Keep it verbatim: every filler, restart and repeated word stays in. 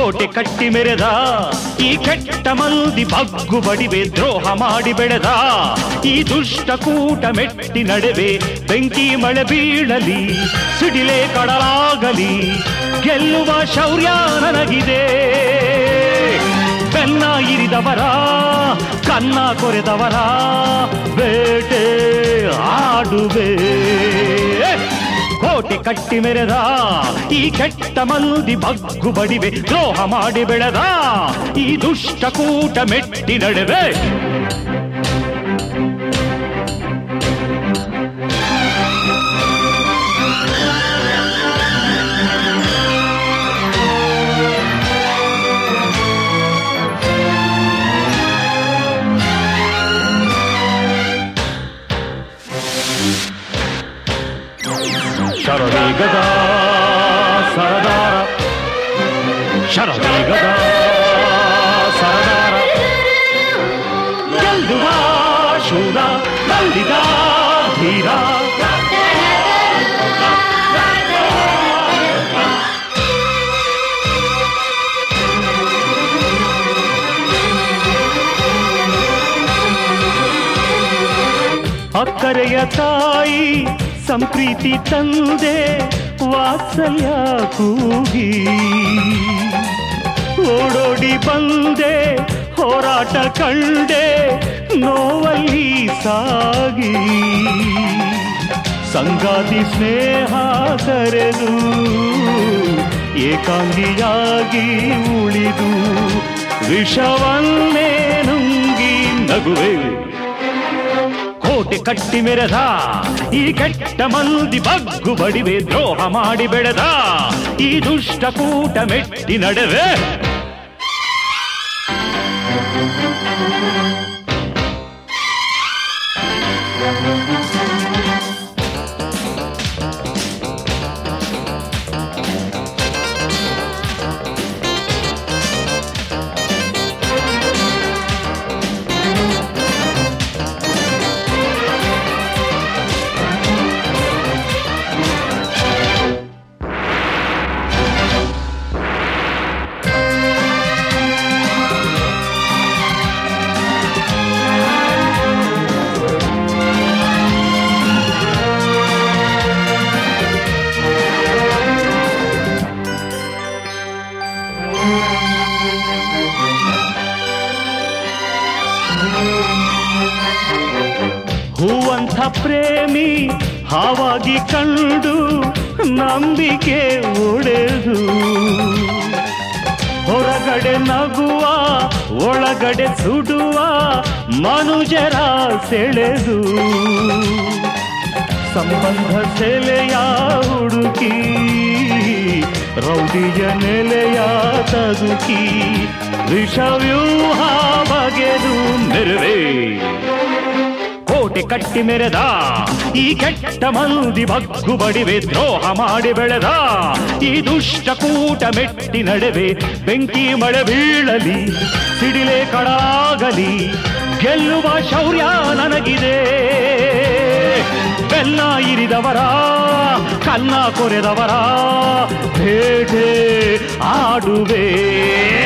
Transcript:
ಕೋಟೆ ಕಟ್ಟಿ ಮೆರೆದ ಈ ಕೆಟ್ಟ ಮಂದಿ ಬಗ್ಗು ಬಡಿವೆ ದ್ರೋಹ ಮಾಡಿ ಬೆಳೆದ ಈ ದುಷ್ಟ ಕೂಟ ಮೆಟ್ಟಿ ನಡೆವೆ ಬೆಂಕಿ ಮಳೆ ಬೀಳಲಿ ಸಿಡಿಲೆ ಕಡಲಾಗಲಿ ಗೆಲ್ಲುವ ಶೌರ್ಯ ನನಗಿದೆ ಬೆನ್ನ ಇರಿದವರ ಕನ್ನ ಕೊರೆದವರ ಬೇಟೆ ಆಡುವೆ ಕೋಟೆ ಕಟ್ಟಿ ಮೆರೆದ ಈ ಕೆಟ್ಟ ಮಂದಿ ಬಗ್ಗು ಬಡಿವೆ ದ್ರೋಹ ಮಾಡಿ ಬೆಳೆದ ಈ ದುಷ್ಟ ಕೂಟ ಮೆಟ್ಟಿ ನಡೆವೆ ಶರದಿ ಗದಾ ಸರದಾರ ಶರದಿ ಗದಾ ಸರದಾರ ಗೆಲ್ಲುವ ಶೂರ ಬಲ್ಲಿದ ಧೀರ ಅಕ್ಕರೆಯ ತಾಯಿ ಸಂಪ್ರೀತಿ ತಂದೆ ವಾತ್ಸಲ್ಯ ಕೂಗಿ ಓಡೋಡಿ ಬಂದೆ ಹೋರಾಟ ಕಂಡೆ ನೋವಲ್ಲಿ ಸಾಗಿ ಸಂಗಾತಿ ಸ್ನೇಹ ಕರೆದು ಏಕಾಂಗಿಯಾಗಿ ಉಳಿದು ವಿಷವನ್ನೇ ನುಂಗಿ ನಗುವೆ ಕೋಟೆ ಕಟ್ಟಿ ಮೆರೆದ ಈ ಕೆಟ್ಟ ಮಂದಿ ಬಗ್ಗು ಬಡಿವೆ ದ್ರೋಹ ಮಾಡಿ ಬೆಳೆದ ಈ ದುಷ್ಟ ಕೂಟ ಮೆಟ್ಟಿ ನಡೆವೆ ಹೂವಂಥ ಪ್ರೇಮಿ ಹಾವಾಗಿ ಕಂಡು ನಂಬಿಕೆ ಒಡೆದು ಹೊರಗಡೆ ನಗುವ ಒಳಗಡೆ ಸುಡುವ ಮನುಜರ ಸೆಳೆದು ಸಂಬಂಧ ಸೆಲೆಯ ಹುಡುಕಿ ರೌಡಿಯ ನೆಲೆಯ ತದುಕಿ ವಿಷವ್ಯೂಹ ಬಗೆದು ನೆರವೇ ಕೋಟೆ ಕಟ್ಟಿ ಮೆರೆದ ಈ ಕೆಟ್ಟ ಮಂದಿ ಬಗ್ಗು ಬಡಿವೆ ದ್ರೋಹ ಮಾಡಿ ಬೆಳೆದ ಈ ದುಷ್ಟ ಕೂಟ ಮೆಟ್ಟಿ ನಡೆವೆ ಬೆಂಕಿ ಮಳೆ ಬೀಳಲಿ ಸಿಡಿಲೆ ಕಡಾಗಲಿ ಗೆಲ್ಲುವ ಶೌರ್ಯ ನನಗಿದೆ ಬೆಲ್ಲ ಇರಿದವರ ಕನ್ನ ಕೊರೆದವರ ಬೇಟೆ ಆಡುವೆ